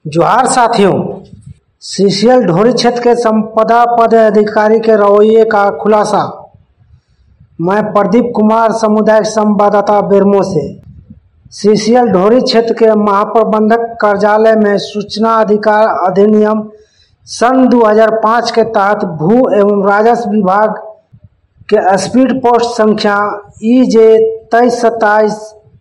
जोहार साथियों, सीसीएल ढोरी क्षेत्र के संपदा पदाधिकारी के रवैये का खुलासा। मैं प्रदीप कुमार, सामुदायिक संवाददाता बेरमो से। सीसीएल ढोरी क्षेत्र के महाप्रबंधक कार्यालय में सूचना अधिकार अधिनियम सन 2005 के तहत भू एवं राजस्व विभाग के स्पीड पोस्ट संख्या IJ 2327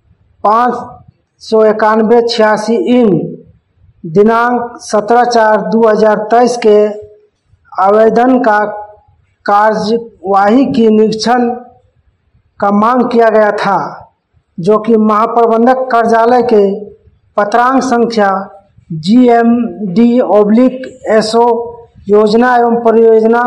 591-86 इन दिनांक 17/4/2023 के आवेदन का कार्यवाही की निरीक्षण का मांग किया गया था, जो कि महाप्रबंधक कार्यालय के पत्रांक संख्या GMD/SO योजना एवं परियोजना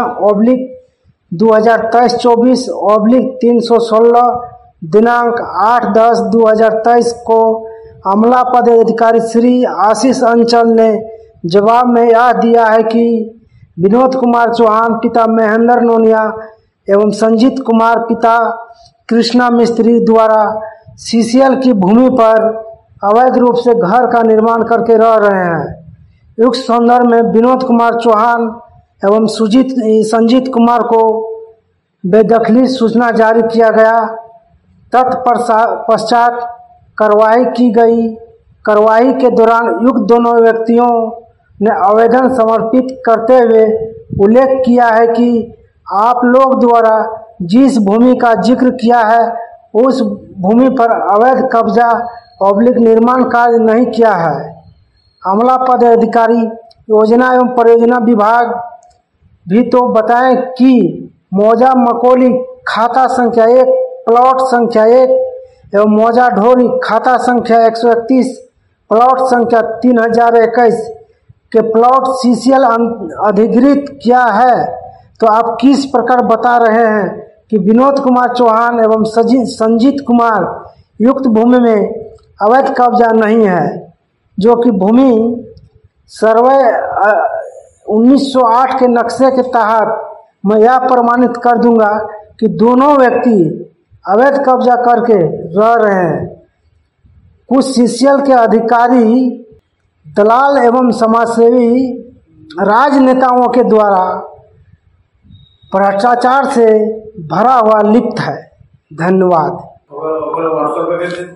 /2023-24/316 दिनांक 8/10/2023 को अमला पदाधिकारी श्री आशीष अंचल ने जवाब में यह दिया है कि विनोद कुमार चौहान पिता महेंद्र नोनिया एवं संजीत कुमार पिता कृष्णा मिस्त्री द्वारा सीसीएल की भूमि पर अवैध रूप से घर का निर्माण करके रह रहे हैं। उक्त संदर्भ में विनोद कुमार चौहान एवं संजीत कुमार को बेदखली सूचना जारी किया गया। तत्पश्चात कार्रवाई की गई। कार्रवाई के दौरान युक्त दोनों व्यक्तियों ने आवेदन समर्पित करते हुए उल्लेख किया है कि आप लोग द्वारा जिस भूमि का जिक्र किया है उस भूमि पर अवैध कब्जा निर्माण कार्य नहीं किया है। अमला पदाधिकारी योजना एवं परियोजना विभाग भी तो बताएं कि मौजा मकोली खाता संख्या 1 प्लॉट संख्या 1 एवं मौजा ढोरी खाता संख्या 131 प्लॉट संख्या 3021 के प्लॉट सीसीएल अधिग्रहित किया है, तो आप किस प्रकार बता रहे हैं कि विनोद कुमार चौहान एवं संजीत कुमार युक्त भूमि में अवैध कब्जा नहीं है, जो कि भूमि सर्वे 1908 के नक्शे के तहत मैं यह प्रमाणित कर दूंगा कि दोनों व्यक्ति अवैध कब्जा करके रह रहे हैं। कुछ सीसीएल के अधिकारी दलाल एवं समाजसेवी राजनेताओं के द्वारा भ्रष्टाचार से भरा हुआ लिप्त है। धन्यवाद।